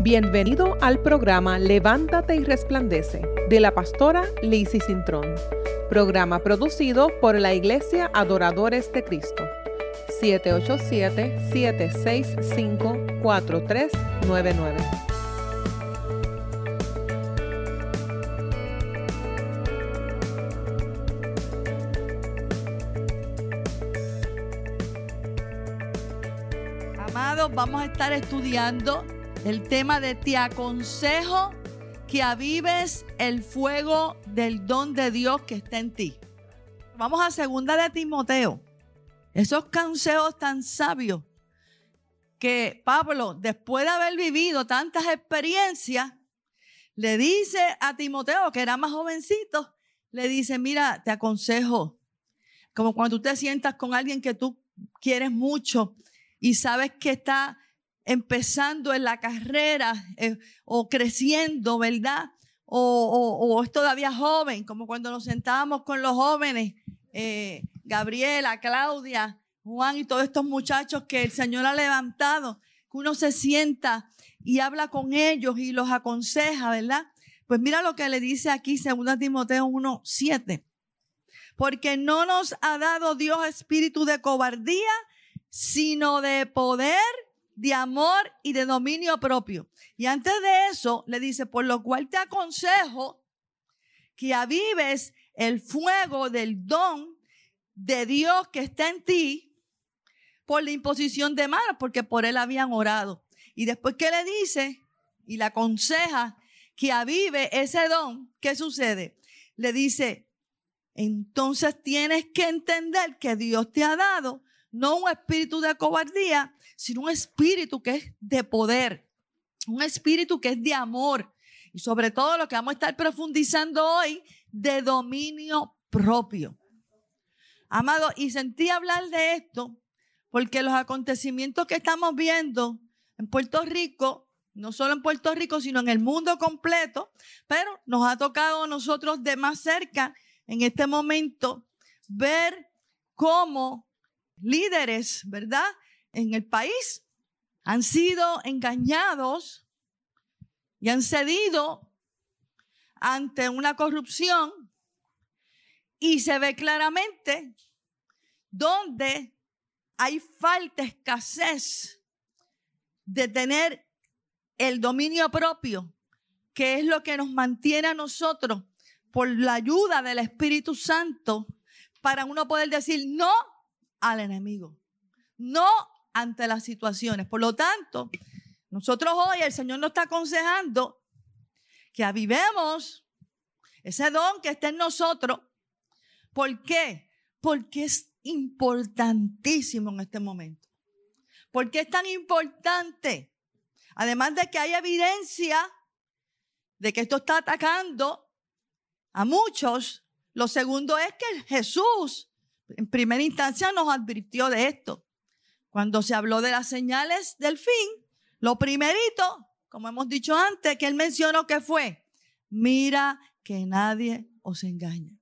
Bienvenido al programa Levántate y Resplandece de la pastora Lizzy Cintrón, programa producido por la Iglesia Adoradores de Cristo, 787-765-4399. Amados, vamos a estar estudiando el tema de te aconsejo que avives el fuego del don de Dios que está en ti. Vamos a 2 de Timoteo. Esos consejos tan sabios que Pablo, después de haber vivido tantas experiencias, le dice a Timoteo, que era más jovencito, le dice, mira, te aconsejo, como cuando tú te sientas con alguien que tú quieres mucho y sabes que está empezando en la carrera o creciendo, ¿verdad? O es todavía joven, como cuando nos sentábamos con los jóvenes, Gabriela, Claudia, Juan y todos estos muchachos que el Señor ha levantado, que uno se sienta y habla con ellos y los aconseja, ¿verdad? Pues mira lo que le dice aquí 2 Timoteo 1:7. Porque no nos ha dado Dios espíritu de cobardía, sino de poder, de amor y de dominio propio. Y antes de eso le dice, por lo cual te aconsejo que avives el fuego del don de Dios que está en ti por la imposición de manos, porque por él habían orado. Y después que le dice y le aconseja que avive ese don, ¿qué sucede? Le dice, entonces tienes que entender que Dios te ha dado no un espíritu de cobardía, sino un espíritu que es de poder, un espíritu que es de amor y sobre todo lo que vamos a estar profundizando hoy, de dominio propio. Amado, y sentí hablar de esto porque los acontecimientos que estamos viendo en Puerto Rico, no solo en Puerto Rico, sino en el mundo completo, pero nos ha tocado a nosotros de más cerca en este momento ver cómo líderes, ¿verdad?, en el país han sido engañados y han cedido ante una corrupción y se ve claramente donde hay falta, escasez de tener el dominio propio, que es lo que nos mantiene a nosotros por la ayuda del Espíritu Santo para uno poder decir no al enemigo, no ante las situaciones. Por lo tanto, nosotros hoy el Señor nos está aconsejando que avivemos ese don que está en nosotros. ¿Por qué? Porque es importantísimo en este momento. ¿Por qué es tan importante? Además de que hay evidencia de que esto está atacando a muchos, lo segundo es que Jesús en primera instancia nos advirtió de esto. Cuando se habló de las señales del fin, lo primerito, como hemos dicho antes, que él mencionó que fue, mira que nadie os engañe.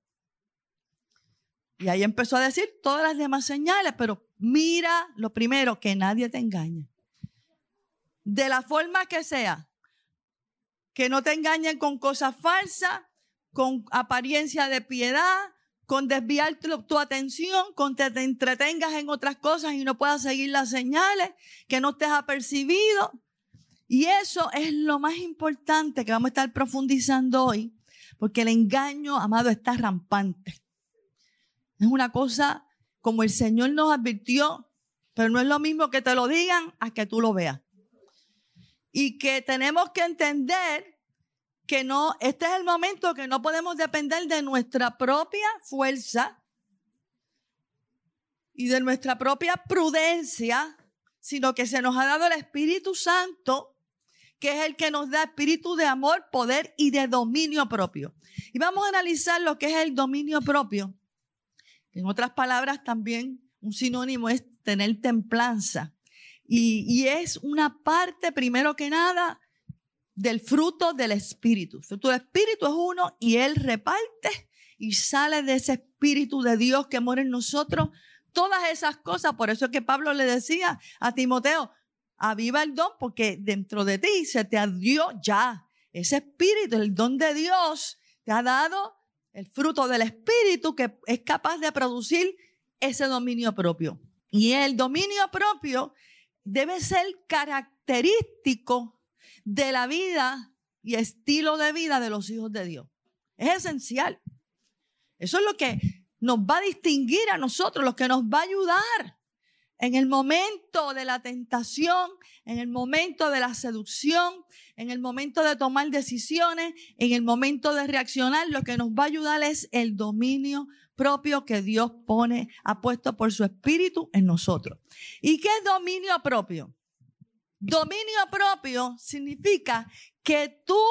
Y ahí empezó a decir todas las demás señales, pero mira lo primero, que nadie te engañe. De la forma que sea, que no te engañen con cosas falsas, con apariencia de piedad, con desviar tu atención, con que te entretengas en otras cosas y no puedas seguir las señales, que no estés apercibido. Y eso es lo más importante que vamos a estar profundizando hoy, porque el engaño, amado, está rampante. Es una cosa como el Señor nos advirtió, pero no es lo mismo que te lo digan a que tú lo veas. Y que tenemos que entender que no, este es el momento que no podemos depender de nuestra propia fuerza y de nuestra propia prudencia, sino que se nos ha dado el Espíritu Santo, que es el que nos da espíritu de amor, poder y de dominio propio. Y vamos a analizar lo que es el dominio propio. En otras palabras, también un sinónimo es tener templanza. Y es una parte, primero que nada, del fruto del Espíritu. El fruto del Espíritu es uno y Él reparte y sale de ese Espíritu de Dios que mora en nosotros. Todas esas cosas, por eso es que Pablo le decía a Timoteo, aviva el don porque dentro de ti se te dio ya ese espíritu, el don de Dios te ha dado el fruto del espíritu que es capaz de producir ese dominio propio. Y el dominio propio debe ser característico de la vida y estilo de vida de los hijos de Dios. Es esencial. Eso es lo que nos va a distinguir a nosotros, lo que nos va a ayudar en el momento de la tentación, en el momento de la seducción, en el momento de tomar decisiones, en el momento de reaccionar. Lo que nos va a ayudar es el dominio propio que Dios ha puesto por su espíritu en nosotros. ¿Y qué es dominio propio? Dominio propio significa que tú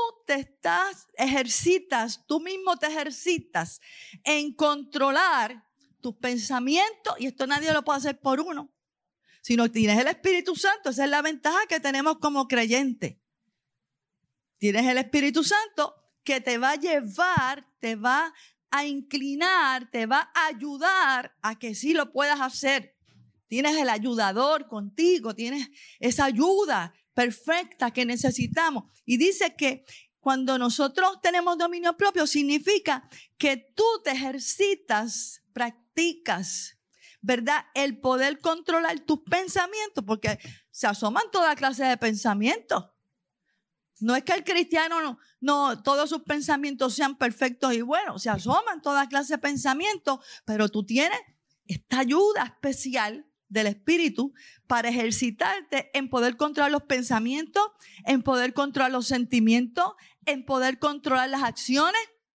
tú mismo te ejercitas en controlar tus pensamientos, y esto nadie lo puede hacer por uno. Si no tienes el Espíritu Santo, esa es la ventaja que tenemos como creyentes. Tienes el Espíritu Santo que te va a llevar, te va a inclinar, te va a ayudar a que sí lo puedas hacer. Tienes el ayudador contigo, tienes esa ayuda perfecta que necesitamos. Y dice que cuando nosotros tenemos dominio propio, significa que tú te ejercitas, practicas, ¿verdad? El poder controlar tus pensamientos, porque se asoman toda clase de pensamientos. No es que el cristiano no todos sus pensamientos sean perfectos y buenos, se asoman toda clase de pensamientos, pero tú tienes esta ayuda especial del Espíritu para ejercitarte en poder controlar los pensamientos, en poder controlar los sentimientos, en poder controlar las acciones,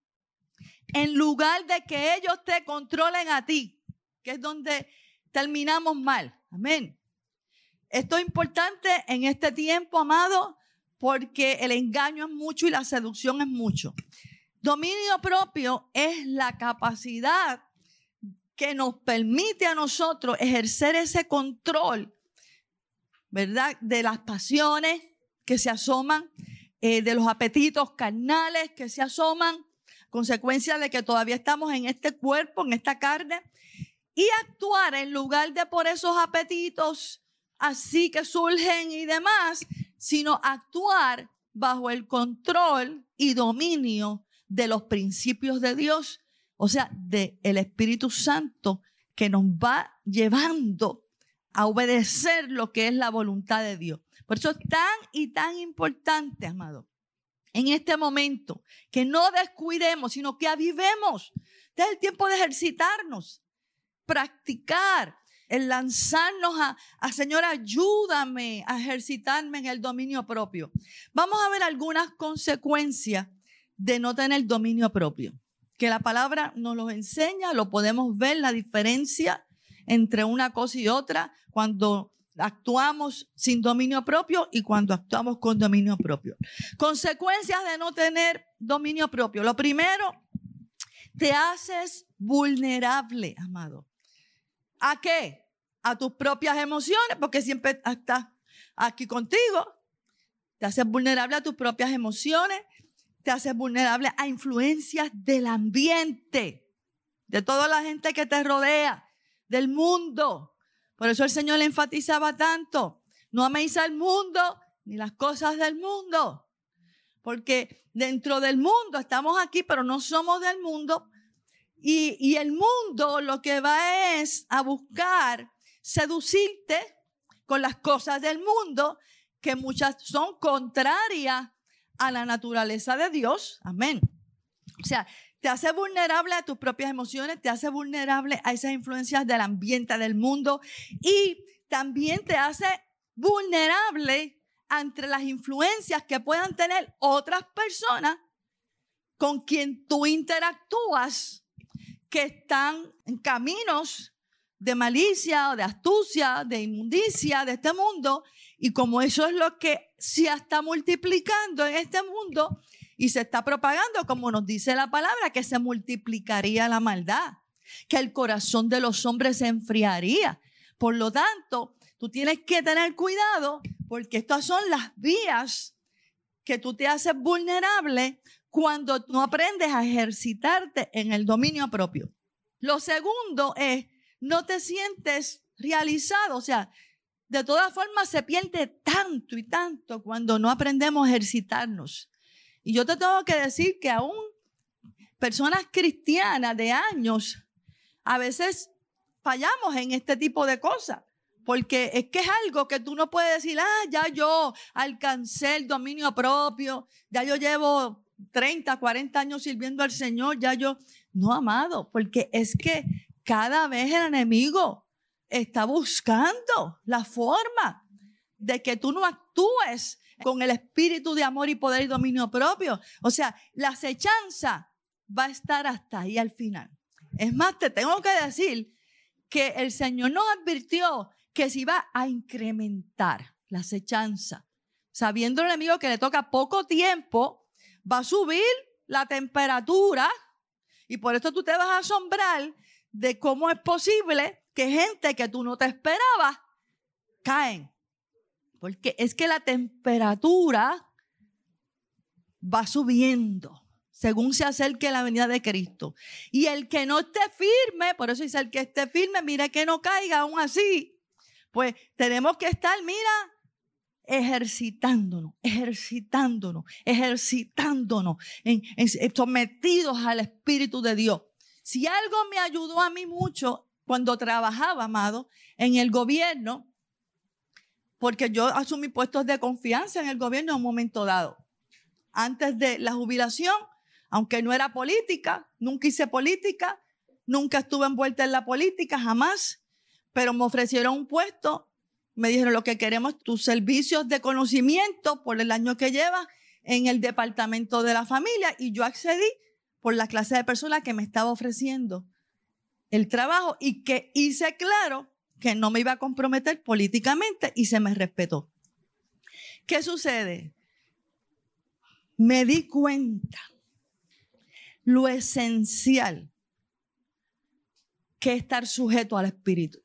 en lugar de que ellos te controlen a ti, que es donde terminamos mal. Amén. Esto es importante en este tiempo, amado, porque el engaño es mucho y la seducción es mucho. Dominio propio es la capacidad que nos permite a nosotros ejercer ese control, ¿verdad? De las pasiones que se asoman, de los apetitos carnales que se asoman, consecuencia de que todavía estamos en este cuerpo, en esta carne, y actuar en lugar de por esos apetitos así que surgen y demás, sino actuar bajo el control y dominio de los principios de Dios, o sea, del Espíritu Santo que nos va llevando a obedecer lo que es la voluntad de Dios. Por eso es tan importante, amado, en este momento, que no descuidemos, sino que avivemos. Este es el tiempo de ejercitarnos, practicar, el lanzarnos a Señor, ayúdame a ejercitarme en el dominio propio. Vamos a ver algunas consecuencias de no tener dominio propio, que la palabra nos lo enseña, lo podemos ver, la diferencia entre una cosa y otra cuando actuamos sin dominio propio y cuando actuamos con dominio propio. Consecuencias de no tener dominio propio. Lo primero, te haces vulnerable, amado. ¿A qué? A tus propias emociones, porque siempre estás aquí contigo. Te haces vulnerable a tus propias emociones, te haces vulnerable a influencias del ambiente, de toda la gente que te rodea, del mundo. Por eso el Señor le enfatizaba tanto: no améis al mundo ni las cosas del mundo. Porque dentro del mundo estamos aquí, pero no somos del mundo. Y el mundo lo que va es a buscar seducirte con las cosas del mundo, que muchas son contrarias a la naturaleza de Dios. Amén. O sea, te hace vulnerable a tus propias emociones, te hace vulnerable a esas influencias del ambiente, del mundo, y también te hace vulnerable ante las influencias que puedan tener otras personas con quien tú interactúas, que están en caminos de malicia o de astucia, de inmundicia de este mundo. Y como eso es lo que se está multiplicando en este mundo y se está propagando, como nos dice la palabra, que se multiplicaría la maldad, que el corazón de los hombres se enfriaría. Por lo tanto, tú tienes que tener cuidado, porque estas son las vías que tú te haces vulnerable cuando no aprendes a ejercitarte en el dominio propio. Lo segundo es, no te sientes realizado. O sea, de todas formas se pierde tanto y tanto cuando no aprendemos a ejercitarnos. Y yo te tengo que decir que aún personas cristianas de años, a veces fallamos en este tipo de cosas. Porque es que es algo que tú no puedes decir, ya yo alcancé el dominio propio, ya yo llevo 30, 40 años sirviendo al Señor, ya yo... No, amado, porque es que cada vez el enemigo está buscando la forma de que tú no actúes con el espíritu de amor y poder y dominio propio. O sea, la acechanza va a estar hasta ahí al final. Es más, te tengo que decir que el Señor nos advirtió que se iba a incrementar la acechanza. Sabiendo el enemigo que le toca poco tiempo, va a subir la temperatura y por eso tú te vas a asombrar de cómo es posible que gente que tú no te esperabas caen. Porque es que la temperatura va subiendo según se acerque la venida de Cristo. Y el que no esté firme, por eso dice el que esté firme, mire que no caiga aún así. Pues tenemos que estar, mira, ejercitándonos, sometidos al Espíritu de Dios. Si algo me ayudó a mí mucho cuando trabajaba, amado, en el gobierno, porque yo asumí puestos de confianza en el gobierno en un momento dado. Antes de la jubilación, aunque no era política, nunca hice política, nunca estuve envuelta en la política, jamás, pero me ofrecieron un puesto. Me dijeron, lo que queremos es tus servicios de conocimiento por el año que llevas en el departamento de la familia. Y yo accedí por la clase de personas que me estaba ofreciendo el trabajo y que hice claro que no me iba a comprometer políticamente y se me respetó. ¿Qué sucede? Me di cuenta lo esencial que es estar sujeto al Espíritu.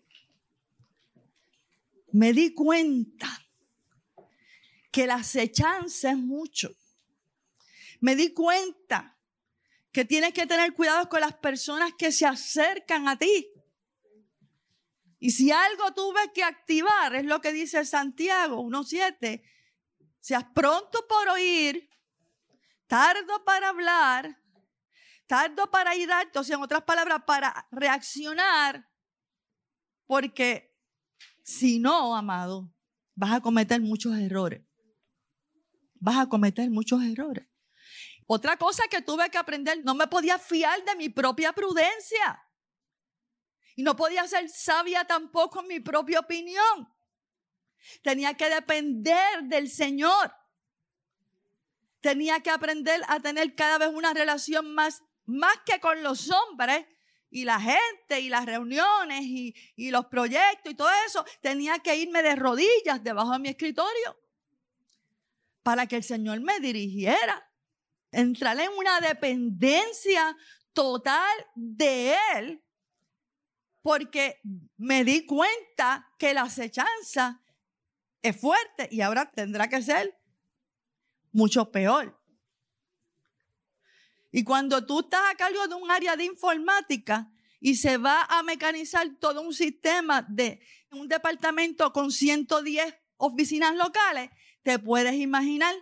Me di cuenta que la acechanza es mucho. Me di cuenta que tienes que tener cuidado con las personas que se acercan a ti. Y si algo tuve que activar, es lo que dice Santiago 1:7, seas pronto por oír, tardo para hablar, tardo para irarte, o sea, en otras palabras, para reaccionar, porque si no, amado, vas a cometer muchos errores. Vas a cometer muchos errores. Otra cosa que tuve que aprender, no me podía fiar de mi propia prudencia. Y no podía ser sabia tampoco en mi propia opinión. Tenía que depender del Señor. Tenía que aprender a tener cada vez una relación más que con los hombres y la gente y las reuniones y los proyectos y todo eso. Tenía que irme de rodillas debajo de mi escritorio para que el Señor me dirigiera. Entrar en una dependencia total de Él, porque me di cuenta que la acechanza es fuerte y ahora tendrá que ser mucho peor. Y cuando tú estás a cargo de un área de informática y se va a mecanizar todo un sistema de un departamento con 110 oficinas locales, te puedes imaginar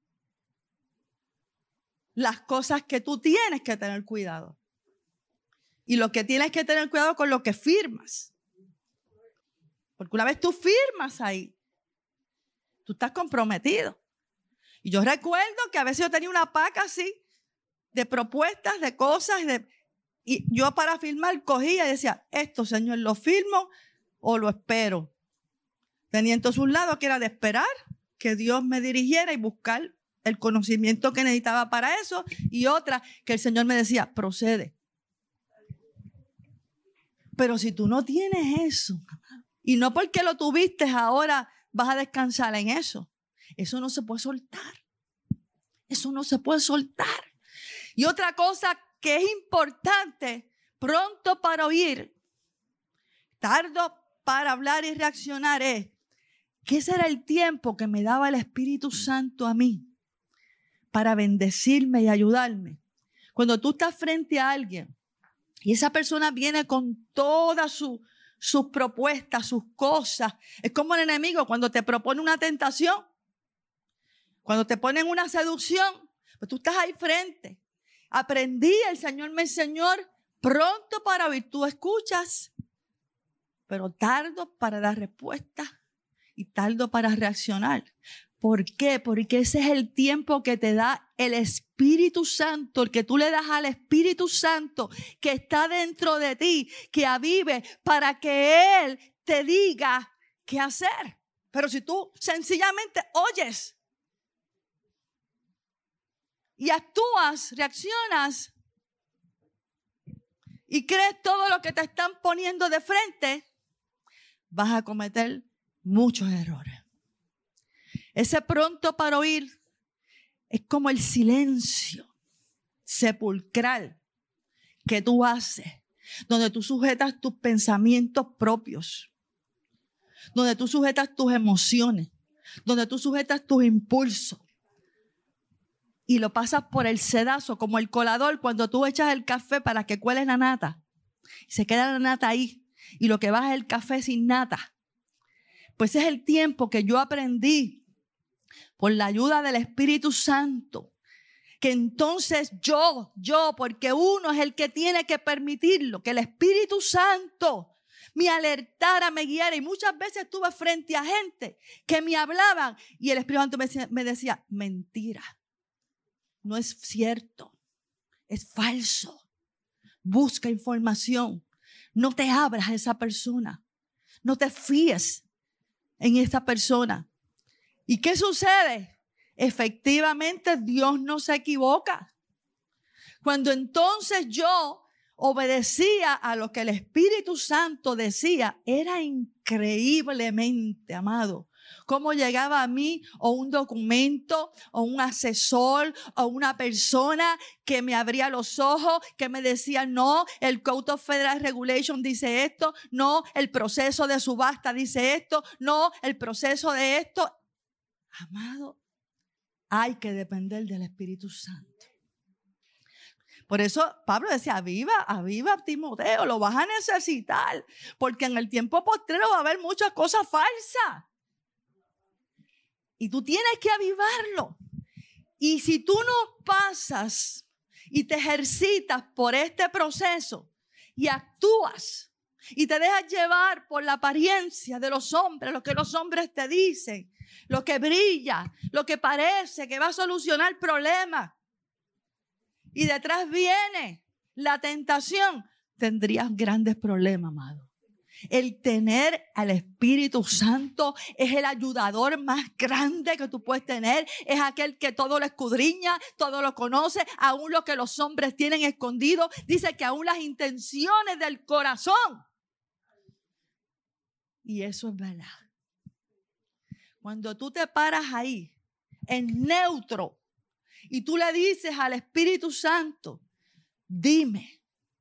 las cosas que tú tienes que tener cuidado. Y lo que tienes que tener cuidado con lo que firmas. Porque una vez tú firmas ahí, tú estás comprometido. Y yo recuerdo que a veces yo tenía una paca así de propuestas, de cosas, y yo para firmar cogía y decía, esto, Señor, ¿lo firmo o lo espero? Tenía entonces un lado que era de esperar que Dios me dirigiera y buscar el conocimiento que necesitaba para eso, y otra que el Señor me decía, procede. Pero si tú no tienes eso, y no porque lo tuviste ahora vas a descansar en eso, eso no se puede soltar. Eso no se puede soltar. Y otra cosa que es importante, pronto para oír, tardo para hablar y reaccionar, es que ese era el tiempo que me daba el Espíritu Santo a mí para bendecirme y ayudarme. Cuando tú estás frente a alguien y esa persona viene con toda su sus propuestas, sus cosas. Es como el enemigo cuando te propone una tentación, cuando te ponen una seducción, pues tú estás ahí frente. Aprendí, el Señor me enseñó, pronto para oír, tú escuchas, pero tardo para dar respuesta y tardo para reaccionar. ¿Por qué? Porque ese es el tiempo que te da el Espíritu Santo, el que tú le das al Espíritu Santo que está dentro de ti, que avive para que Él te diga qué hacer. Pero si tú sencillamente oyes y actúas, reaccionas y crees todo lo que te están poniendo de frente, vas a cometer muchos errores. Ese pronto para oír es como el silencio sepulcral que tú haces, donde tú sujetas tus pensamientos propios, donde tú sujetas tus emociones, donde tú sujetas tus impulsos y lo pasas por el sedazo, como el colador cuando tú echas el café para que cuele la nata. Se queda la nata ahí y lo que baja es el café sin nata. Pues ese es el tiempo que yo aprendí por la ayuda del Espíritu Santo, que entonces yo, porque uno es el que tiene que permitirlo, que el Espíritu Santo me alertara, me guiara. Y muchas veces estuve frente a gente que me hablaban y el Espíritu Santo me decía, mentira, no es cierto, es falso. Busca información, no te abras a esa persona, no te fíes en esa persona. ¿Y qué sucede? Efectivamente, Dios no se equivoca. Cuando entonces yo obedecía a lo que el Espíritu Santo decía, era increíblemente, amado, cómo llegaba a mí o un documento o un asesor o una persona que me abría los ojos, que me decía, no, el Code of Federal Regulation dice esto, no, el proceso de subasta dice esto, no, el proceso de esto. Amado, hay que depender del Espíritu Santo. Por eso Pablo decía, aviva Timoteo, lo vas a necesitar, porque en el tiempo postrero va a haber muchas cosas falsas. Y tú tienes que avivarlo. Y si tú no pasas y te ejercitas por este proceso y actúas y te dejas llevar por la apariencia de los hombres, lo que los hombres te dicen, lo que brilla, lo que parece que va a solucionar problemas, y detrás viene la tentación, tendrías grandes problemas, amado. El tener al Espíritu Santo es el ayudador más grande que tú puedes tener. Es aquel que todo lo escudriña, todo lo conoce, aún lo que los hombres tienen escondido. Dice que aún las intenciones del corazón. Y eso es verdad. Cuando tú te paras ahí, en neutro, y tú le dices al Espíritu Santo, dime,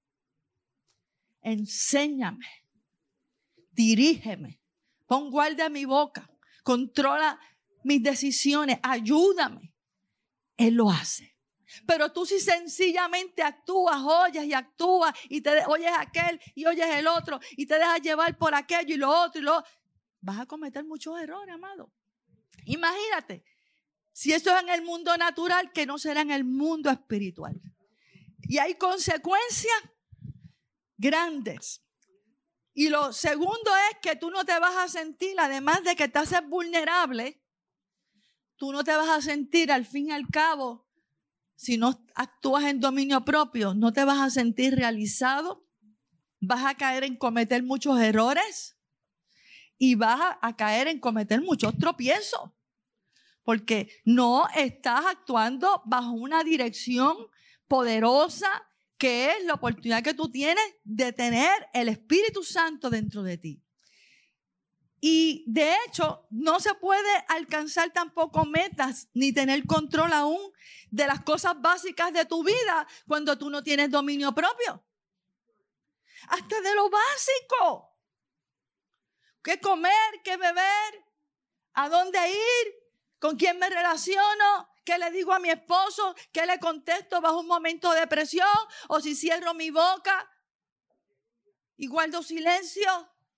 enséñame, dirígeme, pon guardia a mi boca, controla mis decisiones, ayúdame. Él lo hace. Pero tú si sencillamente actúas, oyes y actúas y oyes aquel y oyes el otro y te dejas llevar por aquello y lo otro, vas a cometer muchos errores, amado. Imagínate, si eso es en el mundo natural, que no será en el mundo espiritual. Y hay consecuencias grandes. Y lo segundo es que tú no te vas a sentir, además de que te haces vulnerable, tú no te vas a sentir al fin y al cabo, si no actúas en dominio propio, no te vas a sentir realizado, vas a caer en cometer muchos errores y vas a caer en cometer muchos tropiezos, porque no estás actuando bajo una dirección poderosa, que es la oportunidad que tú tienes de tener el Espíritu Santo dentro de ti. Y de hecho, no se puede alcanzar tampoco metas ni tener control aún de las cosas básicas de tu vida cuando tú no tienes dominio propio. Hasta de lo básico. ¿Qué comer? ¿Qué beber? ¿A dónde ir? ¿Con quién me relaciono? ¿Qué le digo a mi esposo? ¿Qué le contesto bajo un momento de presión? ¿O si cierro mi boca y guardo silencio?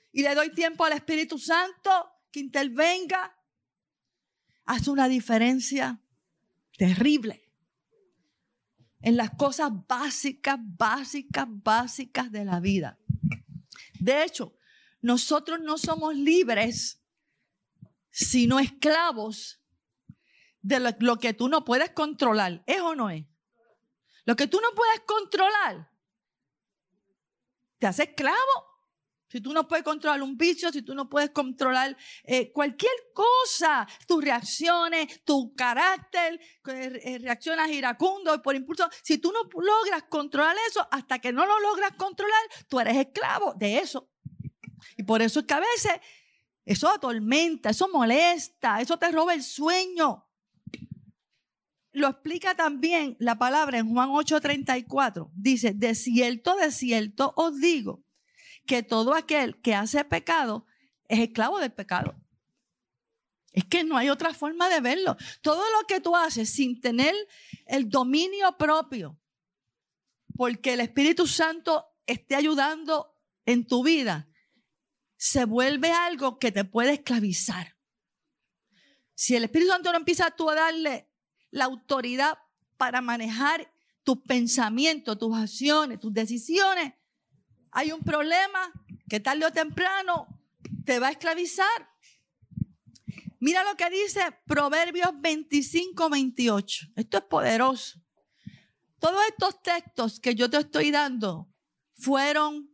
y le doy tiempo al Espíritu Santo que intervenga, hace una diferencia terrible en las cosas básicas de la vida. De hecho, nosotros no somos libres, sino esclavos de lo que tú no puedes controlar. ¿Es o no es? Lo que tú no puedes controlar te hace esclavo. Si tú no puedes controlar un vicio, si tú no puedes controlar cualquier cosa, tus reacciones, tu carácter, reaccionas iracundo y por impulso, si tú no logras controlar eso, hasta que no lo logras controlar, tú eres esclavo de eso. Y por eso es que a veces eso atormenta, eso molesta, eso te roba el sueño. Lo explica también la palabra en Juan 8:34. Dice, de cierto os digo, que todo aquel que hace pecado es esclavo del pecado. Es que no hay otra forma de verlo. Todo lo que tú haces sin tener el dominio propio, porque el Espíritu Santo esté ayudando en tu vida, se vuelve algo que te puede esclavizar. Si el Espíritu Santo no empieza tú a darle la autoridad para manejar tus pensamientos, tus acciones, tus decisiones, hay un problema que tarde o temprano te va a esclavizar. Mira lo que dice Proverbios 25:28. Esto es poderoso. Todos estos textos que yo te estoy dando fueron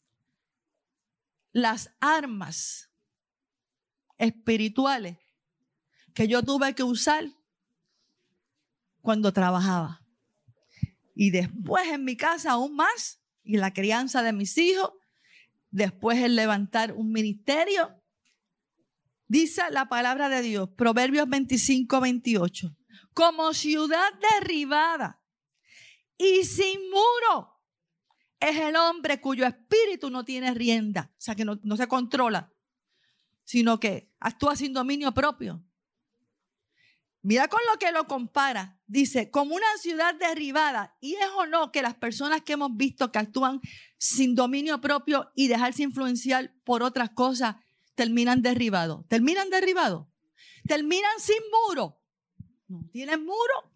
las armas espirituales que yo tuve que usar cuando trabajaba. Y después en mi casa aún más. Y la crianza de mis hijos, después el levantar un ministerio. Dice la palabra de Dios, Proverbios 25:28, como ciudad derribada y sin muro es el hombre cuyo espíritu no tiene rienda, o sea que no se controla, sino que actúa sin dominio propio. Mira con lo que lo compara. Dice, como una ciudad derribada. Y es o no que las personas que hemos visto que actúan sin dominio propio y dejarse influenciar por otras cosas, terminan derribados. ¿Terminan derribados? Terminan sin muro. No tienen muro.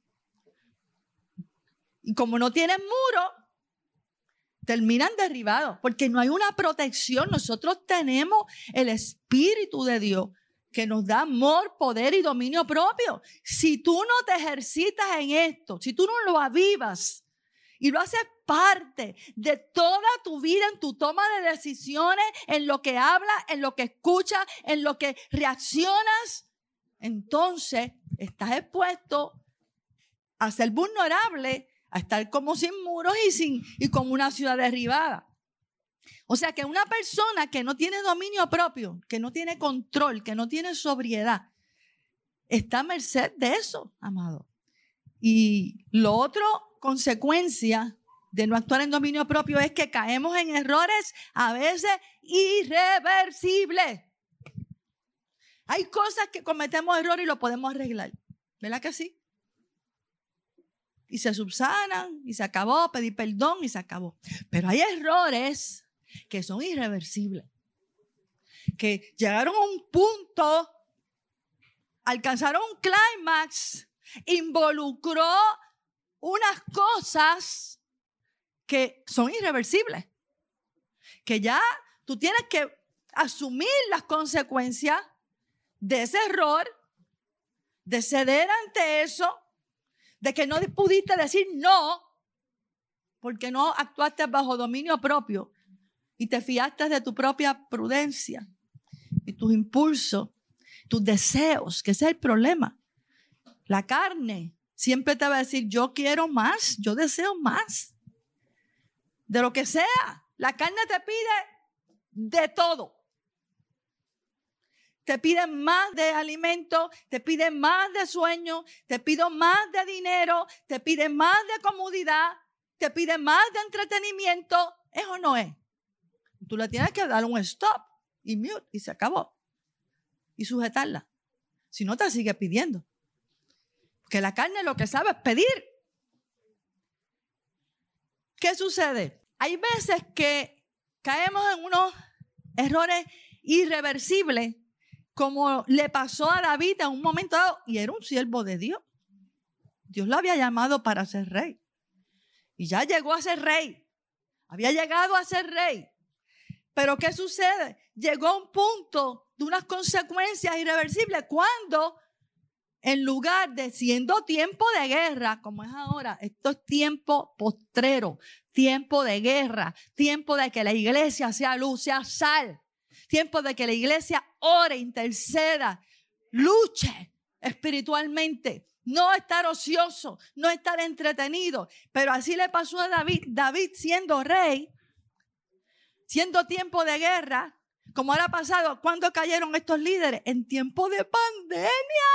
Y como no tienen muro, terminan derribados. Porque no hay una protección. Nosotros tenemos el Espíritu de Dios, que nos da amor, poder y dominio propio. Si tú no te ejercitas en esto, si tú no lo avivas y lo haces parte de toda tu vida, en tu toma de decisiones, en lo que hablas, en lo que escuchas, en lo que reaccionas, entonces estás expuesto a ser vulnerable, a estar como sin muros y como una ciudad derribada. O sea que una persona que no tiene dominio propio, que no tiene control, que no tiene sobriedad, está a merced de eso, amado. Y lo otro, consecuencia de no actuar en dominio propio, es que caemos en errores a veces irreversibles. Hay cosas que cometemos errores y lo podemos arreglar. ¿Verdad que sí? Y se subsanan y se acabó, pedir perdón y se acabó. Pero hay errores que son irreversibles, que llegaron a un punto, alcanzaron un clímax, involucró unas cosas que son irreversibles, que ya tú tienes que asumir las consecuencias de ese error, de ceder ante eso, de que no pudiste decir no, porque no actuaste bajo dominio propio y te fiaste de tu propia prudencia y tus impulsos, tus deseos, que ese es el problema. La carne siempre te va a decir, yo quiero más, yo deseo más, de lo que sea. La carne te pide de todo. Te pide más de alimento, te pide más de sueño, te pide más de dinero, te pide más de comodidad, te pide más de entretenimiento. ¿Es o no es? Tú le tienes que dar un stop y mute y se acabó. Y sujetarla. Si no, te sigue pidiendo. Porque la carne lo que sabe es pedir. ¿Qué sucede? Hay veces que caemos en unos errores irreversibles, como le pasó a David en un momento dado, y era un siervo de Dios. Dios lo había llamado para ser rey. Y ya llegó a ser rey. Había llegado a ser rey. Pero ¿qué sucede? Llegó a un punto de unas consecuencias irreversibles cuando, en lugar de siendo tiempo de guerra, como es ahora, esto es tiempo postrero, tiempo de guerra, tiempo de que la iglesia sea luz, sea sal, tiempo de que la iglesia ore, interceda, luche espiritualmente. No estar ocioso, no estar entretenido. Pero así le pasó a David. David siendo rey, siendo tiempo de guerra, como ahora pasado, ¿cuándo cayeron estos líderes? En tiempo de pandemia,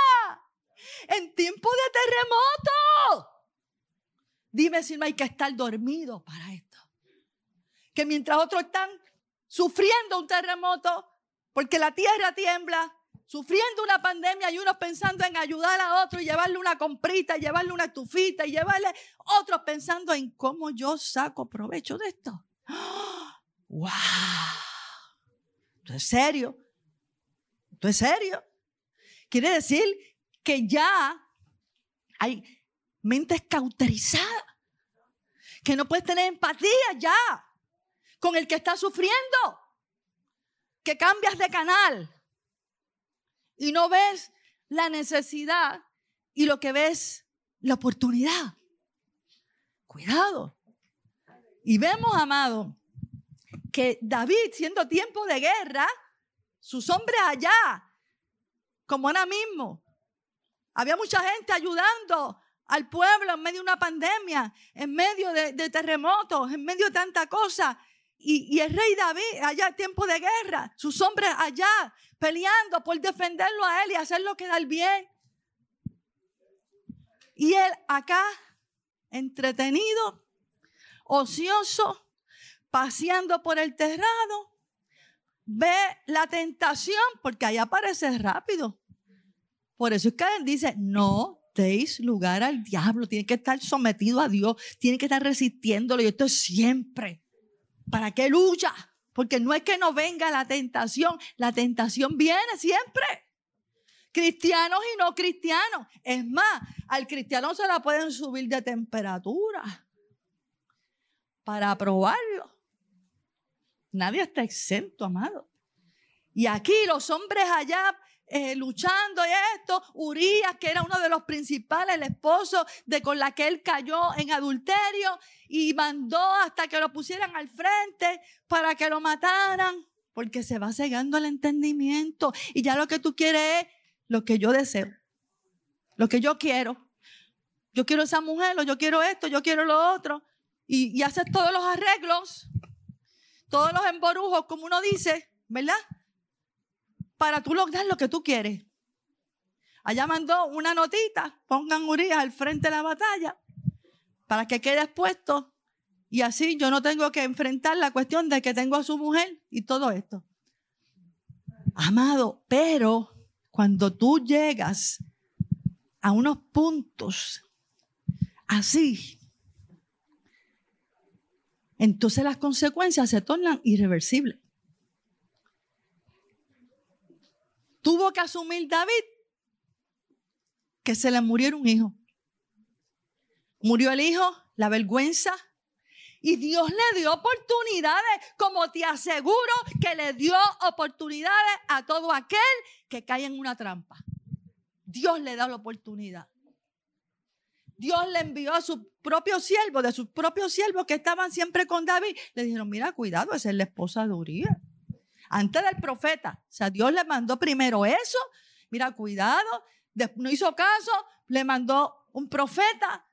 en tiempo de terremoto. Dime si no hay que estar dormido para esto. Que mientras otros están sufriendo un terremoto, porque la tierra tiembla, sufriendo una pandemia y unos pensando en ayudar a otros y llevarle una comprita, y llevarle una estufita y llevarle otros pensando en cómo yo saco provecho de esto. ¡Wow! ¿Esto es serio? ¿Esto es serio? Quiere decir que ya hay mentes cauterizadas, que no puedes tener empatía ya con el que está sufriendo, que cambias de canal y no ves la necesidad y lo que ves, la oportunidad. Cuidado. Y vemos, amado, que David, siendo tiempo de guerra, sus hombres allá, como ahora mismo, había mucha gente ayudando al pueblo en medio de una pandemia, en medio de terremotos, en medio de tanta cosa. Y el rey David, allá en tiempo de guerra, sus hombres allá peleando por defenderlo a él y hacerlo quedar bien. Y él acá, entretenido, ocioso, paseando por el terrado, ve la tentación, porque allá aparece rápido. Por eso es que él dice, no deis lugar al diablo, tiene que estar sometido a Dios, tiene que estar resistiéndolo, y esto es siempre, para que él huya, porque no es que no venga la tentación viene siempre. Cristianos y no cristianos. Es más, al cristiano se la pueden subir de temperatura para probarlo. Nadie está exento, amado. Y aquí los hombres allá luchando y esto, Urías, que era uno de los principales, el esposo de con la que él cayó en adulterio, y mandó hasta que lo pusieran al frente para que lo mataran, porque se va cegando el entendimiento y ya lo que tú quieres es lo que yo deseo, lo que yo quiero. Yo quiero esa mujer, o yo quiero esto, yo quiero lo otro, y haces todos los arreglos, todos los emborujos, como uno dice, ¿verdad? Para tú lograr lo que tú quieres. Allá mandó una notita, pongan Urías al frente de la batalla para que quede expuesto, y así yo no tengo que enfrentar la cuestión de que tengo a su mujer y todo esto. Amado, pero cuando tú llegas a unos puntos así, entonces las consecuencias se tornan irreversibles. Tuvo que asumir David que se le muriera un hijo. Murió el hijo, la vergüenza, y Dios le dio oportunidades, como te aseguro que le dio oportunidades a todo aquel que cae en una trampa. Dios le da la oportunidad. Dios le envió a sus propios siervos, de sus propios siervos que estaban siempre con David. Le dijeron, mira, cuidado, esa es la esposa de Urías. Antes del profeta, o sea, Dios le mandó primero eso, mira, cuidado, no hizo caso, le mandó un profeta.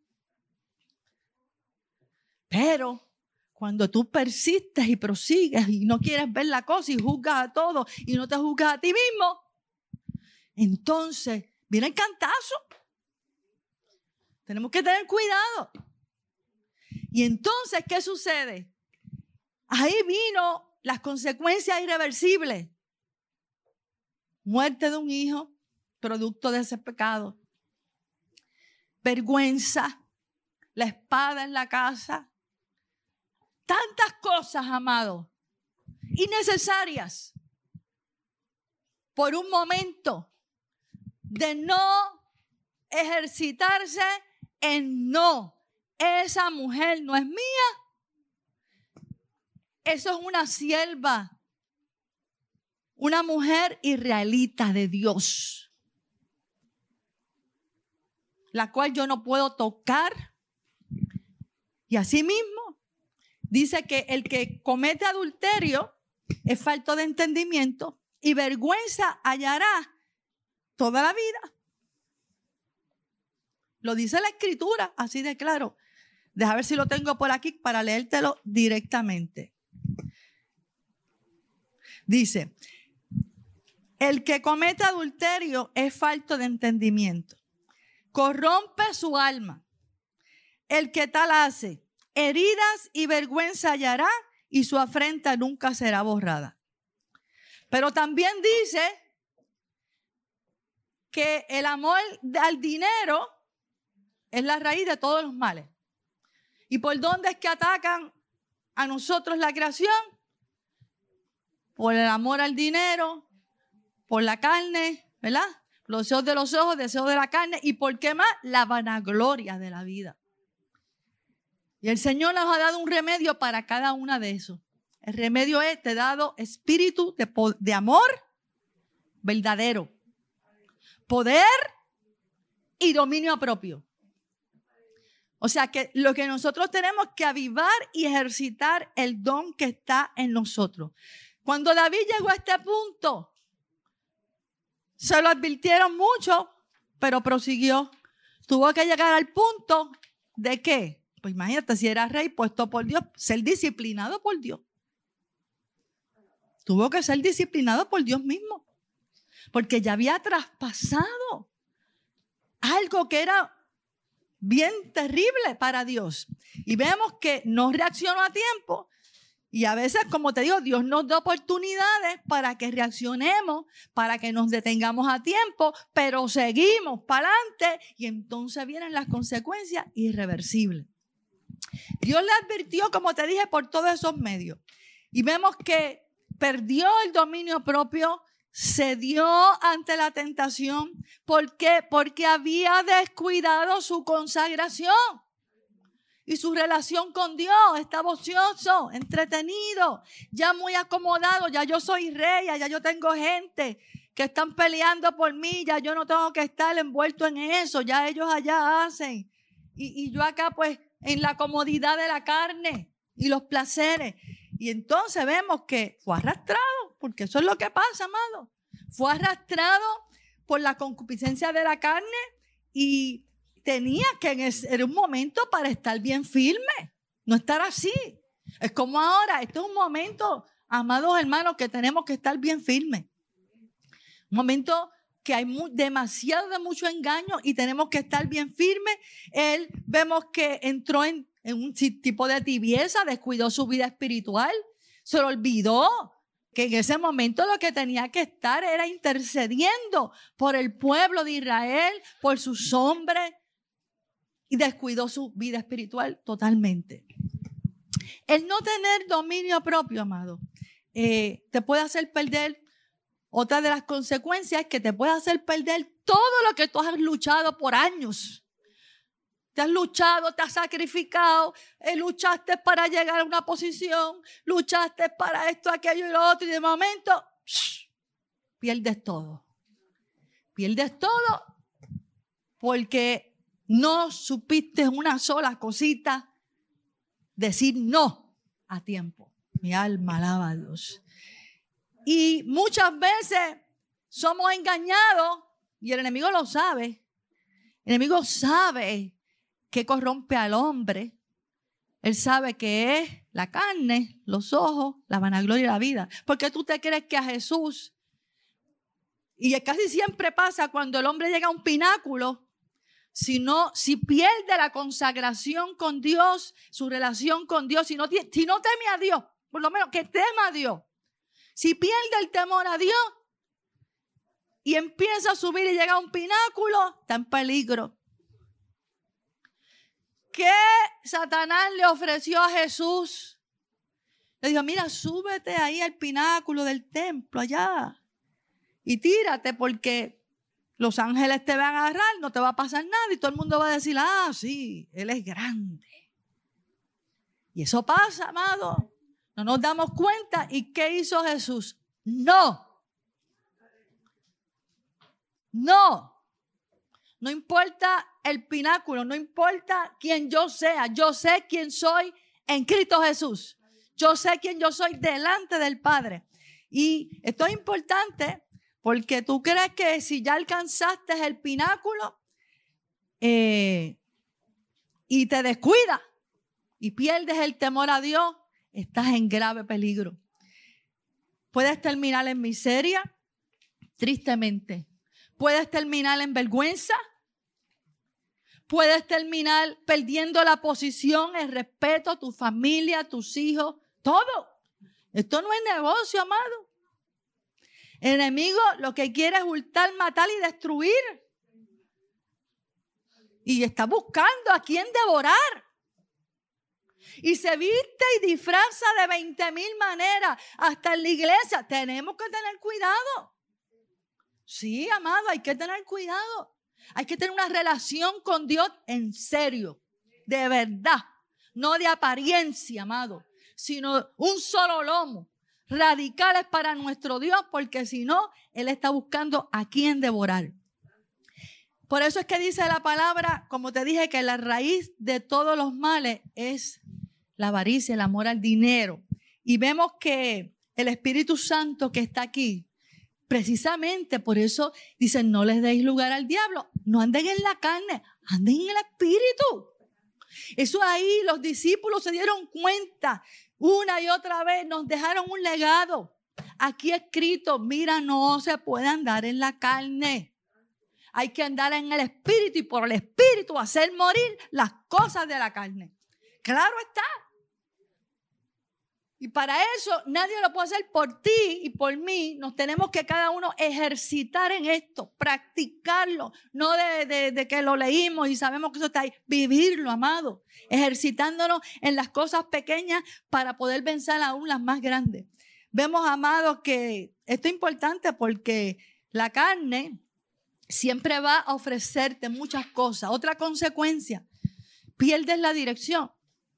Pero cuando tú persistes y prosigues y no quieres ver la cosa y juzgas a todos y no te juzgas a ti mismo, entonces viene el cantazo. Tenemos que tener cuidado. Y entonces, ¿qué sucede? Ahí vino las consecuencias irreversibles. Muerte de un hijo, producto de ese pecado. Vergüenza, la espada en la casa. Tantas cosas, amado, innecesarias por un momento de no ejercitarse en no. Esa mujer no es mía. Eso es una sierva, una mujer israelita de Dios, la cual yo no puedo tocar. Y asimismo, dice que el que comete adulterio es falto de entendimiento y vergüenza hallará toda la vida. Lo dice la Escritura, así de claro. Deja ver si lo tengo por aquí para leértelo directamente. Dice, el que comete adulterio es falto de entendimiento, corrompe su alma. El que tal hace, heridas y vergüenza hallará y su afrenta nunca será borrada. Pero también dice que el amor al dinero es la raíz de todos los males. ¿Y por dónde es que atacan a nosotros la creación? Por el amor al dinero, por la carne, ¿verdad? Los deseos de los ojos, deseos de la carne. ¿Y por qué más? La vanagloria de la vida. Y el Señor nos ha dado un remedio para cada una de esos. El remedio es, te he dado espíritu de amor verdadero, poder y dominio propio. O sea que lo que nosotros tenemos que avivar y ejercitar el don que está en nosotros. Cuando David llegó a este punto, se lo advirtieron mucho, pero prosiguió. Tuvo que llegar al punto de ¿qué? Pues imagínate, si era rey puesto por Dios, ser disciplinado por Dios. Tuvo que ser disciplinado por Dios mismo, porque ya había traspasado algo que era bien terrible para Dios. Y vemos que no reaccionó a tiempo. Y a veces, como te digo, Dios nos da oportunidades para que reaccionemos, para que nos detengamos a tiempo, pero seguimos para adelante y entonces vienen las consecuencias irreversibles. Dios le advirtió, como te dije, por todos esos medios. Y vemos que perdió el dominio propio, cedió ante la tentación. ¿Por qué? Porque había descuidado su consagración y su relación con Dios. Estaba ocioso, entretenido, ya muy acomodado. Ya yo soy rey, ya yo tengo gente que están peleando por mí, ya yo no tengo que estar envuelto en eso, ya ellos allá hacen. Y yo acá pues en la comodidad de la carne y los placeres. Y entonces vemos que fue arrastrado, porque eso es lo que pasa, amado. Fue arrastrado por la concupiscencia de la carne y tenía que ser un momento para estar bien firme, no estar así. Es como ahora, este es un momento, amados hermanos, que tenemos que estar bien firmes. Un momento que hay demasiado de mucho engaño y tenemos que estar bien firmes. Él vemos que entró en un tipo de tibieza, descuidó su vida espiritual, se lo olvidó que en ese momento lo que tenía que estar era intercediendo por el pueblo de Israel, por sus hombres, y descuidó su vida espiritual totalmente. El no tener dominio propio, amado, te puede hacer perder. Otra de las consecuencias es que te puede hacer perder todo lo que tú has luchado por años. Te has luchado, te has sacrificado, luchaste para llegar a una posición, luchaste para esto, aquello y lo otro, y de momento pierdes todo. Pierdes todo porque no supiste una sola cosita decir no a tiempo. Mi alma alaba a Dios. Y muchas veces somos engañados y el enemigo lo sabe. El enemigo sabe que corrompe al hombre. Él sabe que es la carne, los ojos, la vanagloria y la vida. Porque tú te crees que a Jesús, y casi siempre pasa cuando el hombre llega a un pináculo, si pierde la consagración con Dios, su relación con Dios, si no teme a Dios, por lo menos que tema a Dios. Si pierde el temor a Dios y empieza a subir y llega a un pináculo, está en peligro. ¿Qué Satanás le ofreció a Jesús? Le dijo, mira, súbete ahí al pináculo del templo allá y tírate porque los ángeles te van a agarrar, no te va a pasar nada y todo el mundo va a decir, ah, sí, él es grande. Y eso pasa, amado. No nos damos cuenta. ¿Y qué hizo Jesús? No. No importa el pináculo, no importa quién yo sea. Yo sé quién soy en Cristo Jesús. Yo sé quién yo soy delante del Padre. Y esto es importante porque tú crees que si ya alcanzaste el pináculo y te descuidas y pierdes el temor a Dios, estás en grave peligro. Puedes terminar en miseria, tristemente. Puedes terminar en vergüenza. Puedes terminar perdiendo la posición, el respeto a tu familia, a tus hijos, todo. Esto no es negocio, amado. El enemigo lo que quiere es hurtar, matar y destruir. Y está buscando a quién devorar. Y se viste y disfraza de 20,000 maneras. Hasta en la iglesia. Tenemos que tener cuidado. Sí, amado, hay que tener cuidado. Hay que tener una relación con Dios en serio. De verdad. No de apariencia, amado. Sino un solo lomo. Radicales para nuestro Dios. Porque si no, Él está buscando a quién devorar. Por eso es que dice la palabra, como te dije, que la raíz de todos los males es la avaricia, el amor al dinero. Y vemos que el Espíritu Santo que está aquí, precisamente por eso dicen, no les deis lugar al diablo. No anden en la carne, anden en el Espíritu. Eso ahí los discípulos se dieron cuenta. Una y otra vez nos dejaron un legado. Aquí escrito, mira, no se puede andar en la carne. Hay que andar en el Espíritu y por el Espíritu hacer morir las cosas de la carne. Claro está. Y para eso nadie lo puede hacer por ti y por mí. Nos tenemos que cada uno ejercitar en esto, practicarlo. No de que lo leímos y sabemos que eso está ahí. Vivirlo, amado. Ejercitándonos en las cosas pequeñas para poder vencer aún las más grandes. Vemos, amado, que esto es importante porque la carne siempre va a ofrecerte muchas cosas. Otra consecuencia, pierdes la dirección.